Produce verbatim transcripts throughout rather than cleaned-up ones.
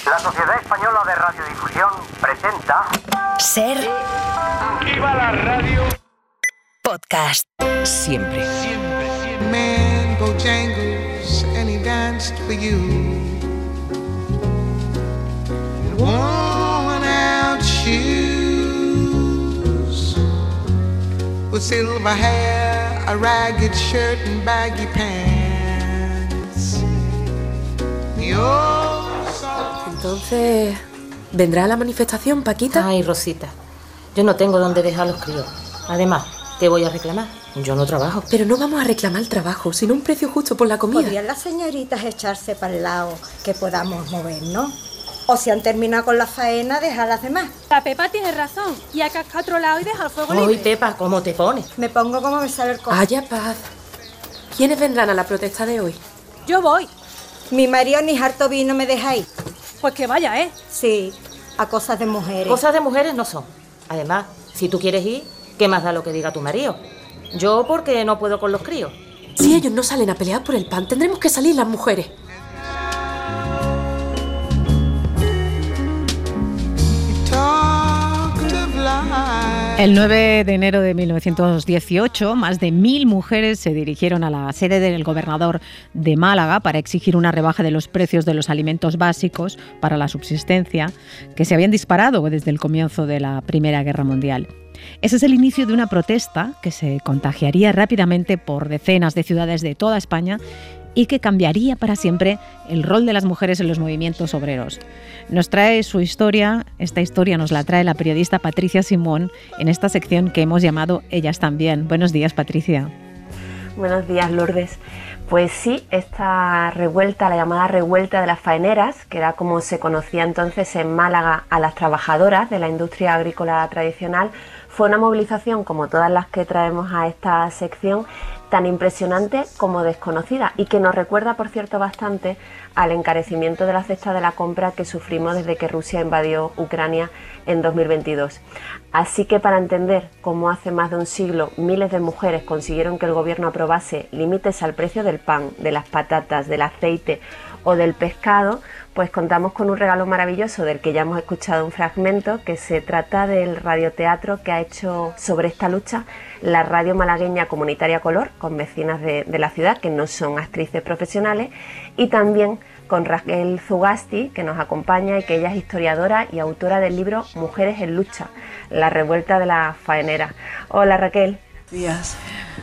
La Sociedad Española de Radiodifusión presenta... Ser... Aquí va la radio... Podcast. Siempre. Siempre, siempre. Man Bojangles and he danced for you. Worn out shoes with silver hair, a ragged shirt and baggy pants. Your song. Entonces, ¿vendrá a la manifestación, Paquita? Ay, Rosita, yo no tengo dónde dejar a los críos. Además, ¿qué voy a reclamar? Yo no trabajo. Pero no vamos a reclamar el trabajo, sino un precio justo por la comida. ¿Podrían las señoritas echarse para el lado que podamos movernos? O si han terminado con la faena, dejar a las demás. La Pepa tiene razón. Y a cascar otro lado y dejar el fuego libre. Uy, Pepa, ¿cómo te pones? Me pongo como me sale el cojo. Haya paz. ¿Quiénes vendrán a la protesta de hoy? Yo voy. Mi marido ni harto vino me deja ir. Pues que vaya, ¿eh? Sí, a cosas de mujeres. Cosas de mujeres no son. Además, si tú quieres ir, ¿qué más da lo que diga tu marido? Yo porque no puedo con los críos. Si ellos no salen a pelear por el pan, tendremos que salir las mujeres. El nueve de enero de mil novecientos dieciocho, más de mil mujeres se dirigieron a la sede del gobernador de Málaga para exigir una rebaja de los precios de los alimentos básicos para la subsistencia que se habían disparado desde el comienzo de la Primera Guerra Mundial. Ese es el inicio de una protesta que se contagiaría rápidamente por decenas de ciudades de toda España y que cambiaría para siempre el rol de las mujeres en los movimientos obreros. Nos trae su historia, esta historia nos la trae la periodista Patricia Simón en esta sección que hemos llamado Ellas también. Buenos días, Patricia. Buenos días, Lourdes. Pues sí, esta revuelta, la llamada revuelta de las faeneras, que era como se conocía entonces en Málaga a las trabajadoras de la industria agrícola tradicional, fue una movilización, como todas las que traemos a esta sección, tan impresionante como desconocida y que nos recuerda, por cierto, bastante al encarecimiento de la cesta de la compra que sufrimos desde que Rusia invadió Ucrania en dos mil veintidós. Así que para entender cómo hace más de un siglo miles de mujeres consiguieron que el gobierno aprobase límites al precio del pan, de las patatas, del aceite o del pescado, pues contamos con un regalo maravilloso del que ya hemos escuchado un fragmento, que se trata del radioteatro que ha hecho sobre esta lucha la radio malagueña Comunitaria Color, con vecinas de, de la ciudad que no son actrices profesionales, y también con Raquel Zugasti, que nos acompaña y que ella es historiadora y autora del libro Mujeres en Lucha, la revuelta de las faeneras. Hola, Raquel. Días.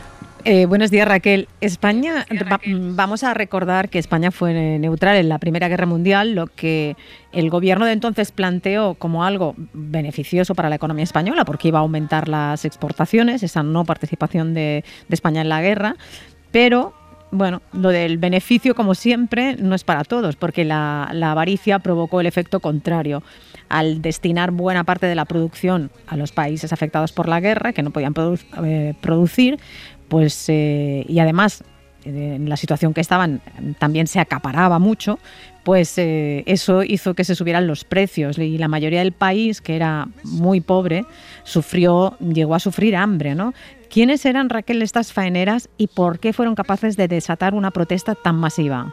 Eh, buenos días, Raquel. España, va, vamos a recordar que España fue neutral en la Primera Guerra Mundial, lo que el gobierno de entonces planteó como algo beneficioso para la economía española, porque iba a aumentar las exportaciones, esa no participación de, de España en la guerra, pero bueno, lo del beneficio, como siempre, no es para todos, porque la, la avaricia provocó el efecto contrario. Al destinar buena parte de la producción a los países afectados por la guerra, que no podían produ- eh, producir, pues eh, y además eh, en la situación que estaban también se acaparaba mucho, pues eh, eso hizo que se subieran los precios y la mayoría del país, que era muy pobre, sufrió, llegó a sufrir hambre, ¿no? ¿Quiénes eran, Raquel, estas faeneras y por qué fueron capaces de desatar una protesta tan masiva?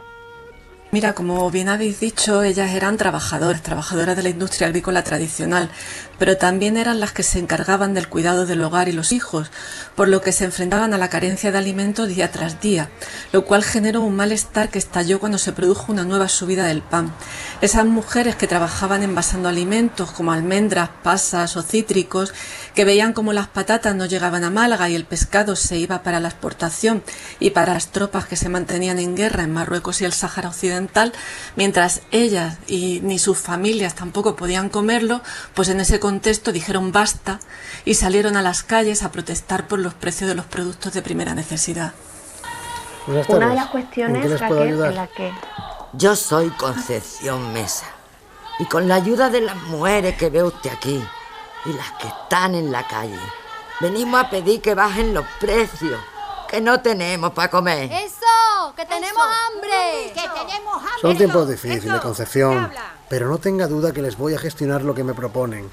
Mira, como bien habéis dicho, ellas eran trabajadoras, trabajadoras de la industria agrícola tradicional, pero también eran las que se encargaban del cuidado del hogar y los hijos, por lo que se enfrentaban a la carencia de alimento día tras día, lo cual generó un malestar que estalló cuando se produjo una nueva subida del pan. Esas mujeres que trabajaban envasando alimentos como almendras, pasas o cítricos, que veían como las patatas no llegaban a Málaga y el pescado se iba para la exportación y para las tropas que se mantenían en guerra en Marruecos y el Sáhara Occidental, mientras ellas y ni sus familias tampoco podían comerlo, pues en ese contexto dijeron basta y salieron a las calles a protestar por los precios de los productos de primera necesidad. Una de las cuestiones, Raquel, en la que... Yo soy Concepción Mesa y con la ayuda de las mujeres que ve usted aquí y las que están en la calle, venimos a pedir que bajen los precios, que no tenemos para comer. ¡Eso! ¡Que tenemos Eso. hambre! ¡Que tenemos hambre! Son tiempos difíciles, Concepción, pero no tenga duda que les voy a gestionar lo que me proponen.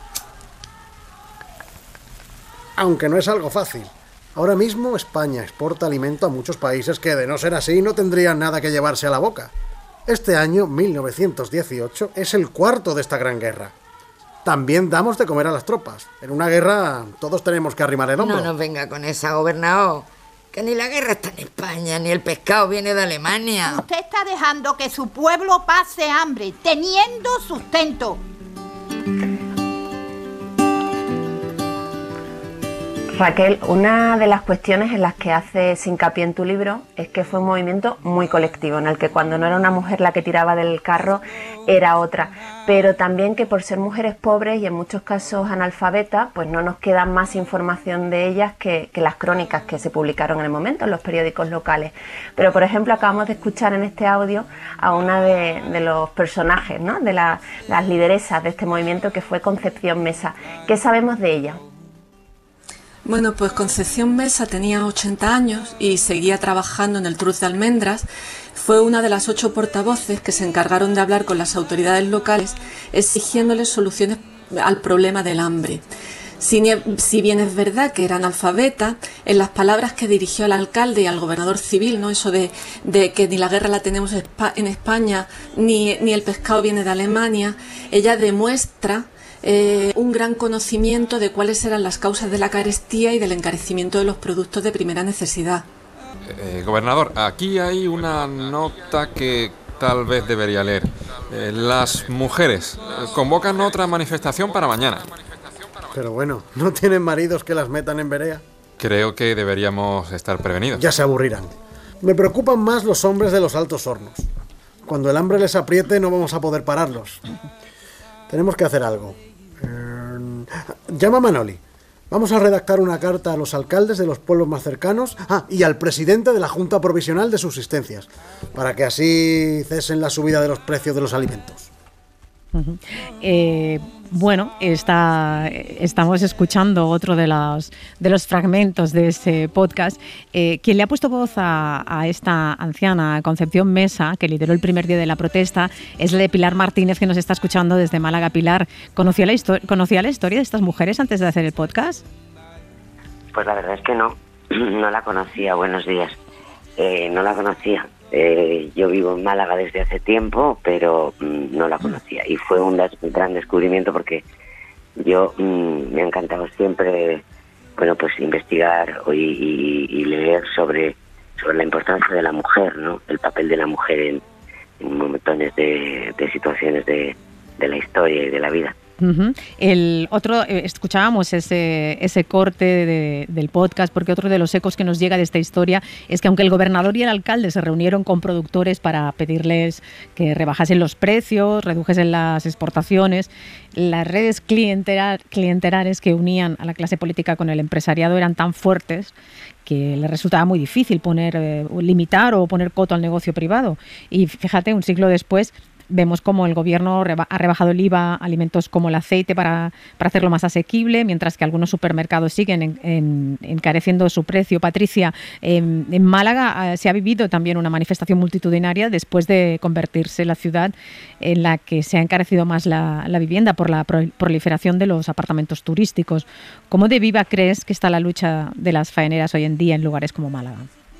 Aunque no es algo fácil. Ahora mismo España exporta alimento a muchos países que, de no ser así, no tendrían nada que llevarse a la boca. Este año, mil novecientos dieciocho, es el cuarto de esta gran guerra. También damos de comer a las tropas. En una guerra todos tenemos que arrimar el hombro. No nos venga con esa, gobernador. Que ni la guerra está en España, ni el pescado viene de Alemania. Usted está dejando que su pueblo pase hambre, teniendo sustento. Raquel, una de las cuestiones en las que haces hincapié en tu libro es que fue un movimiento muy colectivo, en el que cuando no era una mujer la que tiraba del carro, era otra, pero también que por ser mujeres pobres y en muchos casos analfabetas, pues no nos queda más información de ellas que, que las crónicas que se publicaron en el momento en los periódicos locales. Pero, por ejemplo, acabamos de escuchar en este audio a una de, de los personajes, ¿no?, de la, las lideresas de este movimiento, que fue Concepción Mesa. ¿Qué sabemos de ella? Bueno, pues Concepción Mesa tenía ochenta años y seguía trabajando en el Trust de Almendras. Fue una de las ocho portavoces que se encargaron de hablar con las autoridades locales exigiéndoles soluciones al problema del hambre. Si, si bien es verdad que era analfabeta, en las palabras que dirigió al alcalde y al gobernador civil, ¿no?, eso de, de que ni la guerra la tenemos en España, ni, ni el pescado viene de Alemania, ella demuestra Eh, un gran conocimiento de cuáles eran las causas de la carestía y del encarecimiento de los productos de primera necesidad. Eh, gobernador, aquí hay una nota que tal vez debería leer. Eh, las mujeres eh, convocan otra manifestación para mañana. Pero bueno, ¿no tienen maridos que las metan en verea? Creo que deberíamos estar prevenidos. Ya se aburrirán. Me preocupan más los hombres de los altos hornos. Cuando el hambre les apriete no vamos a poder pararlos. Tenemos que hacer algo. Llama a Manoli. Vamos a redactar una carta a los alcaldes de los pueblos más cercanos ah, y al presidente de la Junta Provisional de Subsistencias, para que así cesen la subida de los precios de los alimentos. Uh-huh. Eh, bueno, está, estamos escuchando otro de los, de los fragmentos de ese podcast. Eh, quien le ha puesto voz a, a esta anciana, Concepción Mesa, que lideró el primer día de la protesta, es la de Pilar Martínez, que nos está escuchando desde Málaga. Pilar, ¿conocía la, histo- ¿conocía la historia de estas mujeres antes de hacer el podcast? Pues la verdad es que no, no la conocía. Buenos días. Eh, no la conocía. Eh, yo vivo en Málaga desde hace tiempo, pero mmm, no la conocía. Y fue un des- gran descubrimiento porque yo mmm, me ha encantado siempre, bueno, pues investigar y, y, y leer sobre, sobre la importancia de la mujer, ¿no? El papel de la mujer en, en montones de, de situaciones de, de la historia y de la vida. Uh-huh. El otro, eh, escuchábamos ese, ese corte de, del podcast, porque otro de los ecos que nos llega de esta historia es que aunque el gobernador y el alcalde se reunieron con productores para pedirles que rebajasen los precios, redujesen las exportaciones, las redes clientela, clientelares que unían a la clase política con el empresariado eran tan fuertes que le resultaba muy difícil poner, eh, limitar o poner coto al negocio privado. Y fíjate, un siglo después vemos cómo el gobierno reba- ha rebajado el I V A a alimentos como el aceite para, para hacerlo más asequible, mientras que algunos supermercados siguen en, en, encareciendo su precio. Patricia, en, en Málaga eh, se ha vivido también una manifestación multitudinaria después de convertirse la ciudad en la que se ha encarecido más la, la vivienda por la pro- proliferación de los apartamentos turísticos. ¿Cómo de viva crees que está la lucha de las faeneras hoy en día en lugares como Málaga?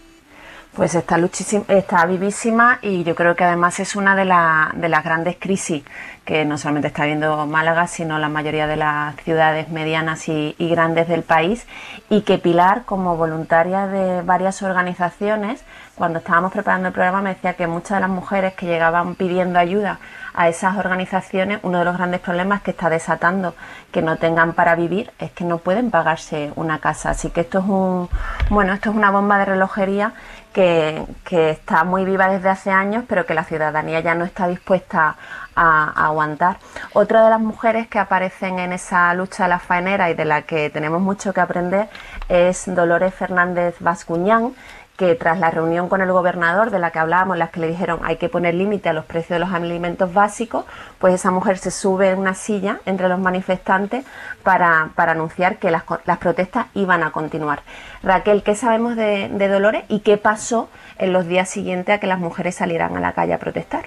Pues está, luchísima, está vivísima, y yo creo que además es una de, la, de las grandes crisis que no solamente está viendo Málaga, sino la mayoría de las ciudades medianas y, y grandes del país, y que Pilar, como voluntaria de varias organizaciones, cuando estábamos preparando el programa me decía que muchas de las mujeres que llegaban pidiendo ayuda a esas organizaciones, uno de los grandes problemas que está desatando que no tengan para vivir es que no pueden pagarse una casa. Así que esto es un, bueno, esto es una bomba de relojería que, que está muy viva desde hace años, pero que la ciudadanía ya no está dispuesta a, a aguantar. Otra de las mujeres que aparecen en esa lucha de las faeneras y de la que tenemos mucho que aprender es Dolores Fernández Bascuñán, que tras la reunión con el gobernador de la que hablábamos, en la que le dijeron hay que poner límite a los precios de los alimentos básicos, pues esa mujer se sube en una silla entre los manifestantes para, para anunciar que las, las protestas iban a continuar. Raquel, ¿qué sabemos de, de Dolores y qué pasó en los días siguientes a que las mujeres salieran a la calle a protestar?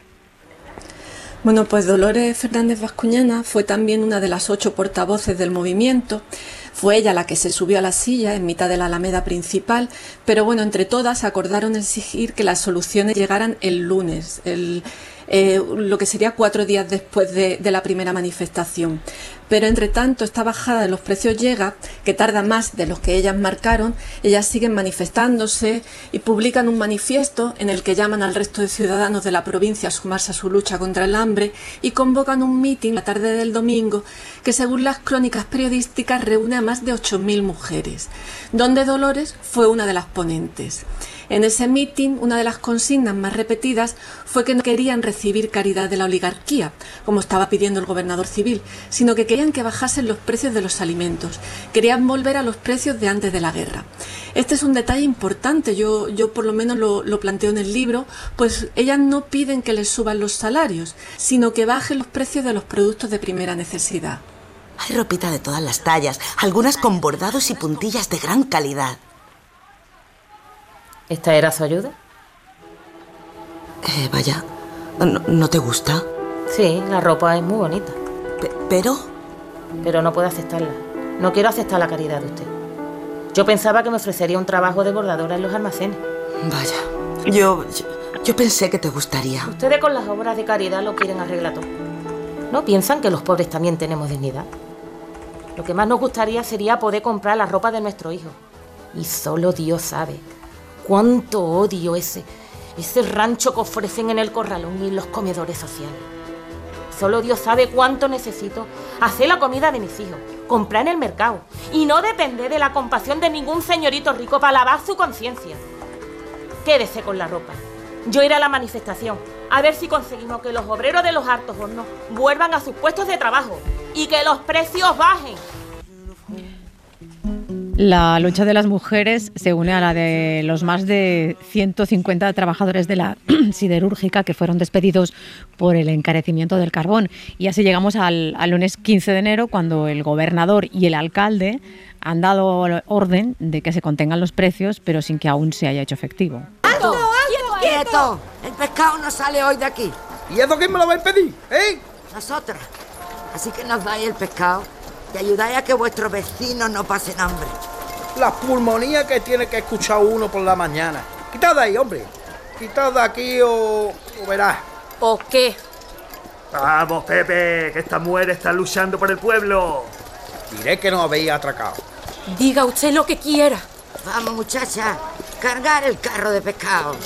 Bueno, pues Dolores Fernández Bascuñana fue también una de las ocho portavoces del movimiento. Fue ella la que se subió a la silla en mitad de la alameda principal, pero bueno, entre todas acordaron exigir que las soluciones llegaran el lunes. El, eh, lo que sería cuatro días después de, de la primera manifestación. Pero entre tanto, esta bajada de los precios llega, que tarda más de los que ellas marcaron. Ellas siguen manifestándose y publican un manifiesto en el que llaman al resto de ciudadanos de la provincia a sumarse a su lucha contra el hambre y convocan un mitin la tarde del domingo que, según las crónicas periodísticas, reúne a más de ocho mil mujeres, donde Dolores fue una de las ponentes. En ese mitin, una de las consignas más repetidas fue que no querían recibir caridad de la oligarquía, como estaba pidiendo el gobernador civil, sino que querían que bajasen los precios de los alimentos, querían volver a los precios de antes de la guerra. Este es un detalle importante, yo, yo por lo menos lo, lo planteo en el libro, pues ellas no piden que les suban los salarios, sino que bajen los precios de los productos de primera necesidad. Hay ropita de todas las tallas, algunas con bordados y puntillas de gran calidad. ¿Esta era su ayuda? Eh, vaya, ¿no, ¿no te gusta? Sí, la ropa es muy bonita. P- ¿Pero? Pero no puedo aceptarla. No quiero aceptar la caridad de usted. Yo pensaba que me ofrecería un trabajo de bordadora en los almacenes. Vaya, yo, yo, yo pensé que te gustaría. Ustedes con las obras de caridad lo quieren arreglar todo. ¿No piensan que los pobres también tenemos dignidad? Lo que más nos gustaría sería poder comprar la ropa de nuestro hijo. Y solo Dios sabe cuánto odio ese, ese rancho que ofrecen en el corralón y en los comedores sociales. Solo Dios sabe cuánto necesito hacer la comida de mis hijos, comprar en el mercado y no depender de la compasión de ningún señorito rico para lavar su conciencia. Quédese con la ropa. Yo iré a la manifestación a ver si conseguimos que los obreros de los hartos hornos vuelvan a sus puestos de trabajo y que los precios bajen. La lucha de las mujeres se une a la de los más de ciento cincuenta trabajadores de la siderúrgica que fueron despedidos por el encarecimiento del carbón. Y así llegamos al, al lunes quince de enero, cuando el gobernador y el alcalde han dado orden de que se contengan los precios, pero sin que aún se haya hecho efectivo. ¡Alto! ¡Quieto! ¡Quieto! El pescado no sale hoy de aquí. ¿Y eso quién me lo va a impedir? ¿Eh? Nosotras. Así que nos dais el pescado y ayudáis a que vuestros vecinos no pasen hambre. La pulmonía que tiene que escuchar uno por la mañana. Quitad de ahí, hombre. Quitad de aquí o, o verás. ¿O qué? Vamos, Pepe, que esta mujer está luchando por el pueblo. Diré que nos habéis atracado. Diga usted lo que quiera. Vamos, muchacha, cargar el carro de pescado.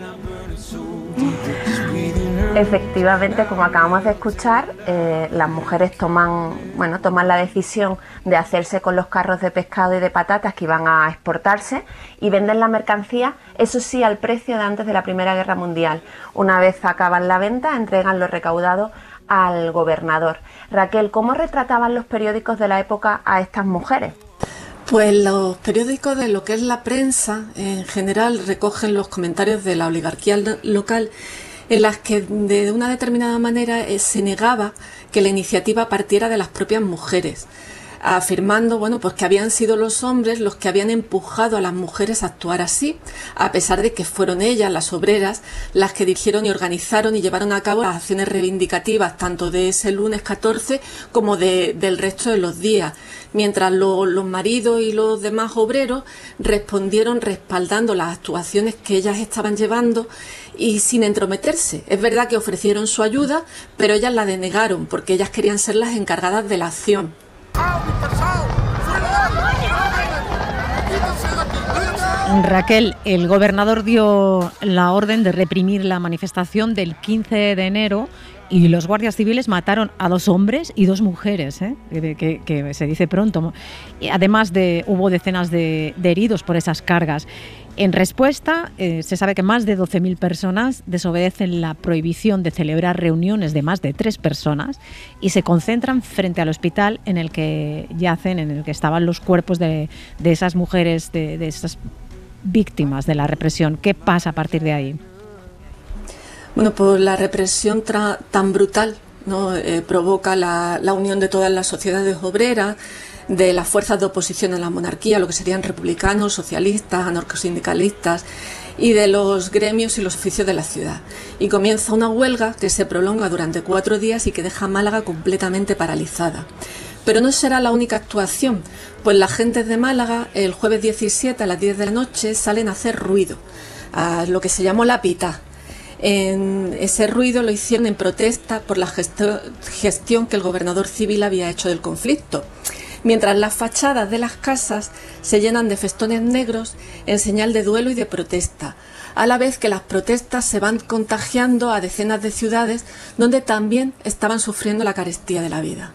Efectivamente, como acabamos de escuchar, eh, las mujeres toman, bueno, toman la decisión de hacerse con los carros de pescado y de patatas que iban a exportarse y venden la mercancía, eso sí, al precio de antes de la Primera Guerra Mundial. Una vez acaban la venta, entregan lo recaudado al gobernador. Raquel, ¿cómo retrataban los periódicos de la época a estas mujeres? Pues los periódicos de lo que es la prensa en general recogen los comentarios de la oligarquía local, en las que de una determinada manera eh, se negaba que la iniciativa partiera de las propias mujeres, afirmando bueno, pues que habían sido los hombres los que habían empujado a las mujeres a actuar así, a pesar de que fueron ellas, las obreras, las que dirigieron y organizaron y llevaron a cabo las acciones reivindicativas tanto de ese lunes catorce como de, del resto de los días, mientras lo, los maridos y los demás obreros respondieron respaldando las actuaciones que ellas estaban llevando y sin entrometerse. Es verdad que ofrecieron su ayuda, pero ellas la denegaron porque ellas querían ser las encargadas de la acción. Raquel, el gobernador dio la orden de reprimir la manifestación del quince de enero y los guardias civiles mataron a dos hombres y dos mujeres, ¿eh? que, que, que se dice pronto. Además, de, hubo decenas de, de heridos por esas cargas. En respuesta, eh, se sabe que más de doce mil personas desobedecen la prohibición de celebrar reuniones de más de tres personas y se concentran frente al hospital en el que yacen, en el que estaban los cuerpos de, de esas mujeres, de, de esas víctimas de la represión. ¿Qué pasa a partir de ahí? Bueno, pues la represión tra- tan brutal, ¿no? eh, provoca la, la unión de todas las sociedades obreras, de las fuerzas de oposición a la monarquía, lo que serían republicanos, socialistas, anarcosindicalistas y de los gremios y los oficios de la ciudad. Y comienza una huelga que se prolonga durante cuatro días y que deja a Málaga completamente paralizada. Pero no será la única actuación, pues las gentes de Málaga el jueves diecisiete a las diez de la noche salen a hacer ruido, a lo que se llamó la pitá. En ese ruido lo hicieron en protesta por la gesto- gestión que el gobernador civil había hecho del conflicto, mientras las fachadas de las casas se llenan de festones negros en señal de duelo y de protesta, a la vez que las protestas se van contagiando a decenas de ciudades donde también estaban sufriendo la carestía de la vida.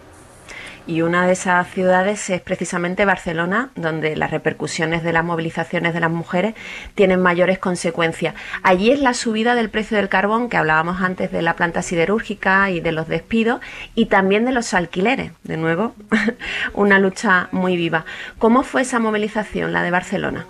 Y una de esas ciudades es precisamente Barcelona, donde las repercusiones de las movilizaciones de las mujeres tienen mayores consecuencias. Allí es la subida del precio del carbón, que hablábamos antes de la planta siderúrgica y de los despidos, y también de los alquileres. De nuevo, una lucha muy viva. ¿Cómo fue esa movilización, la de Barcelona?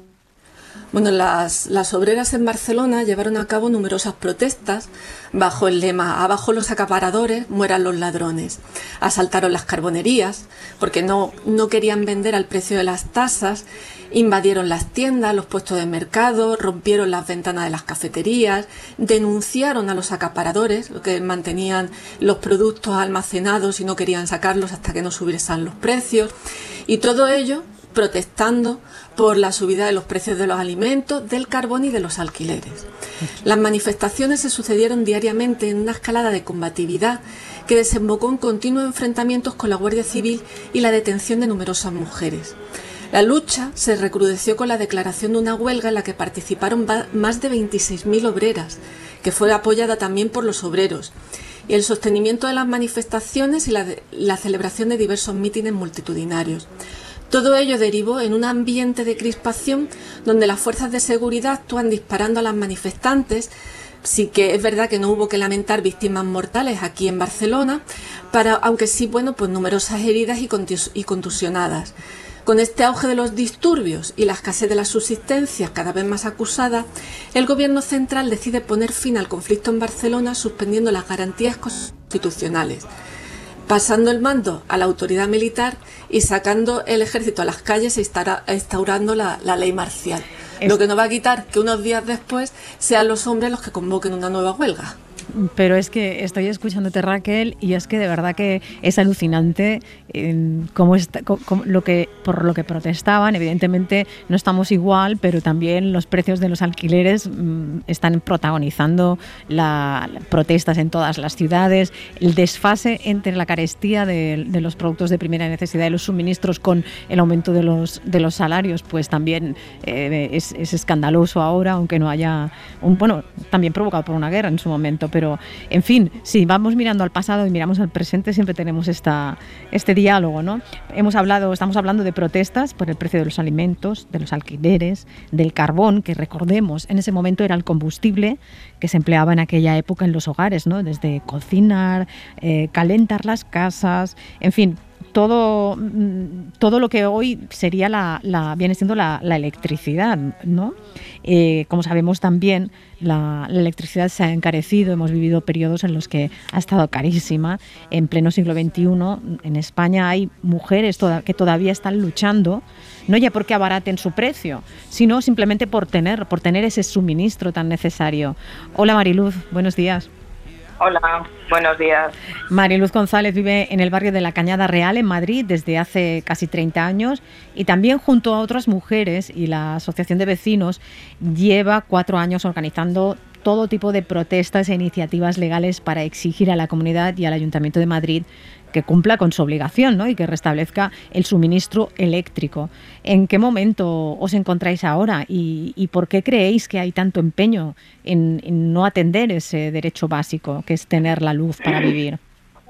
Bueno, las, las obreras en Barcelona llevaron a cabo numerosas protestas bajo el lema «Abajo los acaparadores, mueran los ladrones». Asaltaron las carbonerías porque no, no querían vender al precio de las tasas, invadieron las tiendas, los puestos de mercado, rompieron las ventanas de las cafeterías, denunciaron a los acaparadores, que mantenían los productos almacenados y no querían sacarlos hasta que no subiesen los precios, y todo ello protestando por la subida de los precios de los alimentos, del carbón y de los alquileres. Las manifestaciones se sucedieron diariamente en una escalada de combatividad que desembocó en continuos enfrentamientos con la Guardia Civil y la detención de numerosas mujeres. La lucha se recrudeció con la declaración de una huelga en la que participaron más de veintiséis mil obreras, que fue apoyada también por los obreros, y el sostenimiento de las manifestaciones y la, de, la celebración de diversos mítines multitudinarios. Todo ello derivó en un ambiente de crispación donde las fuerzas de seguridad actúan disparando a las manifestantes. Sí que es verdad que no hubo que lamentar víctimas mortales aquí en Barcelona, para, aunque sí, bueno, pues numerosas heridas y, contus- y contusionadas. Con este auge de los disturbios y la escasez de las subsistencias cada vez más acusada, el gobierno central decide poner fin al conflicto en Barcelona suspendiendo las garantías constitucionales, pasando el mando a la autoridad militar y sacando el ejército a las calles e instaurando la, la ley marcial. Es... Lo que no va a quitar que unos días después sean los hombres los que convoquen una nueva huelga. Pero es que estoy escuchándote, Raquel, y es que de verdad que es alucinante eh, cómo está, cómo, lo que, por lo que protestaban. Evidentemente no estamos igual, pero también los precios de los alquileres mmm, están protagonizando las la protestas en todas las ciudades. El desfase entre la carestía de, de los productos de primera necesidad y los suministros con el aumento de los, de los salarios, pues también eh, es, es escandaloso ahora, aunque no haya un, bueno, también provocado por una guerra en su momento. Pero, en fin, si vamos mirando al pasado y miramos al presente, siempre tenemos esta, este diálogo, ¿no? Hemos hablado, estamos hablando de protestas por el precio de los alimentos, de los alquileres, del carbón, que recordemos, en ese momento era el combustible que se empleaba en aquella época en los hogares, ¿no? Desde cocinar, eh, calentar las casas, en fin, todo, todo lo que hoy sería la, la viene siendo la, la electricidad, ¿no? Eh, como sabemos también, la, la electricidad se ha encarecido, hemos vivido periodos en los que ha estado carísima. En pleno siglo veintiuno, en España hay mujeres toda, que todavía están luchando, no ya porque abaraten su precio, sino simplemente por tener, por tener ese suministro tan necesario. Hola Mariluz, buenos días. Hola, buenos días. Mariluz González vive en el barrio de la Cañada Real, en Madrid, desde hace casi treinta años, y también junto a otras mujeres y la Asociación de Vecinos lleva cuatro años organizando todo tipo de protestas e iniciativas legales para exigir a la comunidad y al Ayuntamiento de Madrid que cumpla con su obligación, ¿no? Y que restablezca el suministro eléctrico. ¿En qué momento os encontráis ahora y, y por qué creéis que hay tanto empeño en, en no atender ese derecho básico que es tener la luz para vivir?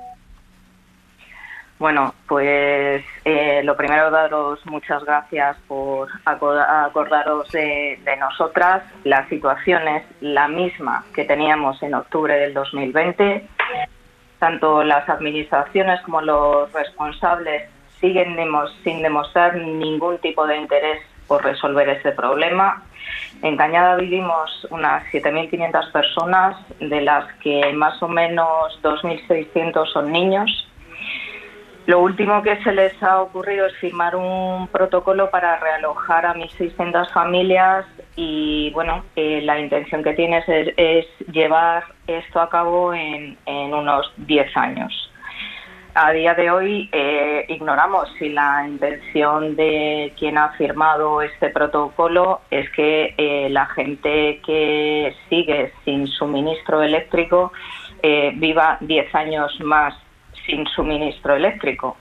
Bueno, pues eh, lo primero, daros muchas gracias por acordaros de, de nosotras. La situación es la misma que teníamos en octubre del dos mil veinte. Tanto las administraciones como los responsables siguen demos, sin demostrar ningún tipo de interés por resolver ese problema. En Cañada vivimos unas siete mil quinientas personas, de las que más o menos dos mil seiscientos son niños. Lo último que se les ha ocurrido es firmar un protocolo para realojar a mil seiscientas familias y, bueno, eh, la intención que tienes es, es llevar esto a cabo en, en unos diez años. a día de hoy eh, ignoramos si la intención de quien ha firmado este protocolo es que eh, la gente que sigue sin suministro eléctrico eh, viva diez años más sin suministro eléctrico.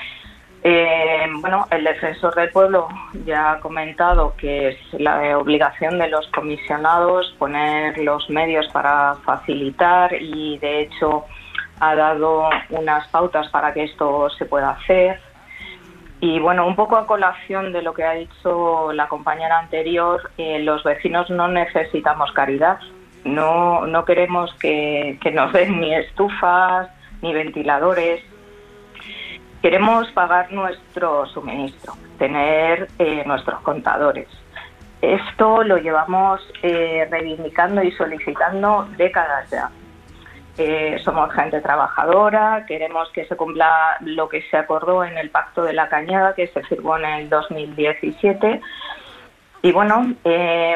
Eh, bueno, el defensor del pueblo ya ha comentado que es la obligación de los comisionados poner los medios para facilitar y de hecho ha dado unas pautas para que esto se pueda hacer. Y bueno, un poco a colación de lo que ha dicho la compañera anterior, eh, los vecinos no necesitamos caridad, no, no queremos que, que nos den ni estufas ni ventiladores. Queremos pagar nuestro suministro, tener eh, nuestros contadores. Esto lo llevamos eh, reivindicando y solicitando décadas ya. Eh, somos gente trabajadora, queremos que se cumpla lo que se acordó en el Pacto de la Cañada, que se firmó en el dos mil diecisiete. Y bueno, eh,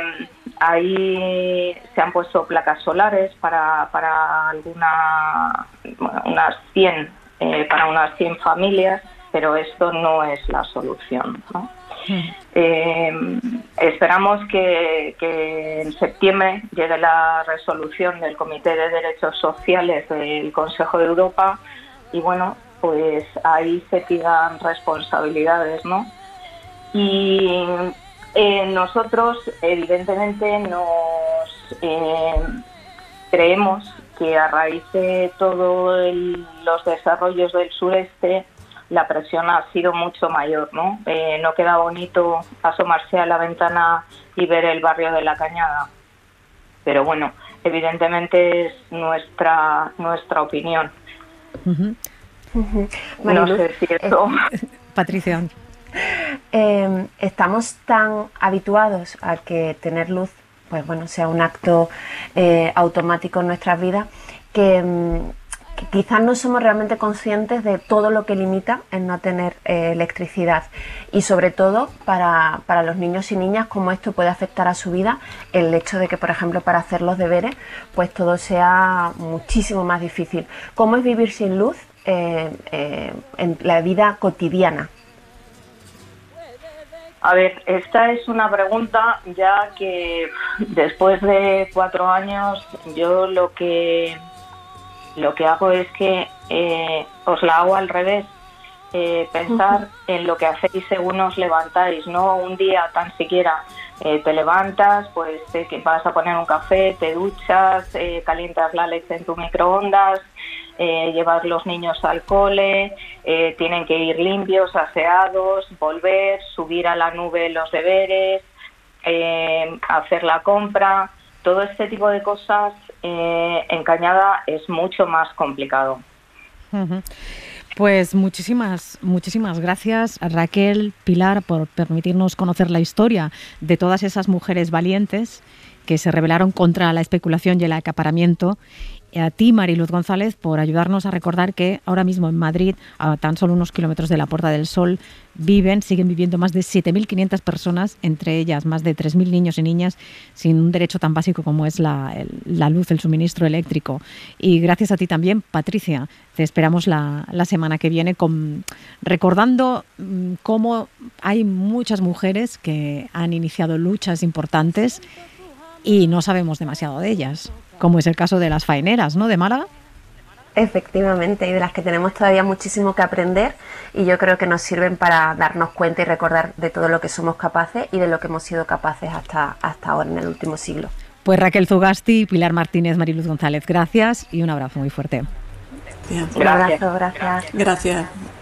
ahí se han puesto placas solares para, para alguna, bueno, unas cien Eh, para unas cien familias, pero esto no es la solución, ¿no? Eh, esperamos que, que en septiembre llegue la resolución del Comité de Derechos Sociales del Consejo de Europa y bueno, pues ahí se pidan responsabilidades, ¿no? Y eh, nosotros evidentemente nos eh, creemos que a raíz de todos los desarrollos del sureste la presión ha sido mucho mayor, ¿no? Eh, no queda bonito asomarse a la ventana y ver el barrio de la Cañada, pero bueno, evidentemente es nuestra nuestra opinión. Uh-huh. Uh-huh. No sé si eso... Eh, Patricia. Eh, estamos tan habituados a que tener luz pues bueno, sea un acto eh, automático en nuestras vidas, que, que quizás no somos realmente conscientes de todo lo que limita en no tener eh, electricidad y sobre todo para, para los niños y niñas cómo esto puede afectar a su vida, el hecho de que por ejemplo para hacer los deberes pues todo sea muchísimo más difícil. ¿Cómo es vivir sin luz eh, eh, en la vida cotidiana? A ver, esta es una pregunta ya que después de cuatro años yo lo que lo que hago es que eh, os la hago al revés, eh, pensar uh-huh. en lo que hacéis según os levantáis, no un día tan siquiera eh, te levantas, pues te, que vas a poner un café, te duchas, eh, calientas la leche en tu microondas, Eh, llevar los niños al cole, eh, tienen que ir limpios, aseados, volver, subir a la nube los deberes, eh, hacer la compra. Todo este tipo de cosas eh, en Cañada es mucho más complicado. Uh-huh. Pues muchísimas, muchísimas gracias Raquel, Pilar, por permitirnos conocer la historia de todas esas mujeres valientes que se rebelaron contra la especulación y el acaparamiento. Y a ti, Mariluz González, por ayudarnos a recordar que ahora mismo en Madrid, a tan solo unos kilómetros de la Puerta del Sol, viven, siguen viviendo más de siete mil quinientas personas, entre ellas más de tres mil niños y niñas, sin un derecho tan básico como es la, el, la luz, el suministro eléctrico. Y gracias a ti también, Patricia. Te esperamos la, la semana que viene con, recordando mmm, cómo hay muchas mujeres que han iniciado luchas importantes y no sabemos demasiado de ellas, como es el caso de las faeneras, ¿no?, de Málaga. Efectivamente, y de las que tenemos todavía muchísimo que aprender y yo creo que nos sirven para darnos cuenta y recordar de todo lo que somos capaces y de lo que hemos sido capaces hasta, hasta ahora en el último siglo. Pues Raquel Zugasti, Pilar Martínez, Mariluz González, gracias y un abrazo muy fuerte. Bien. Un abrazo, gracias. Gracias.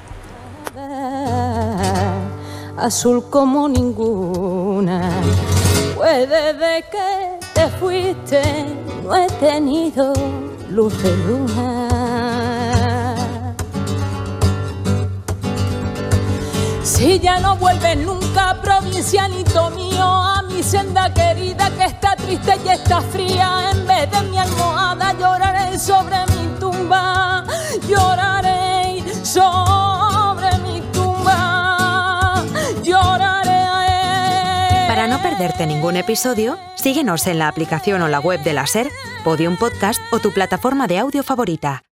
Azul como ninguna, pues desde que te fuiste no he tenido luz de luna. Si ya no vuelves nunca, provincianito mío, a mi senda querida que está triste y está fría, en vez de mi almohada lloraré sobre mi tumba, lloraré sobre mi tumba, lloraré. Para no perderte ningún episodio, síguenos en la aplicación o la web de la SER, Podium Podcast o tu plataforma de audio favorita.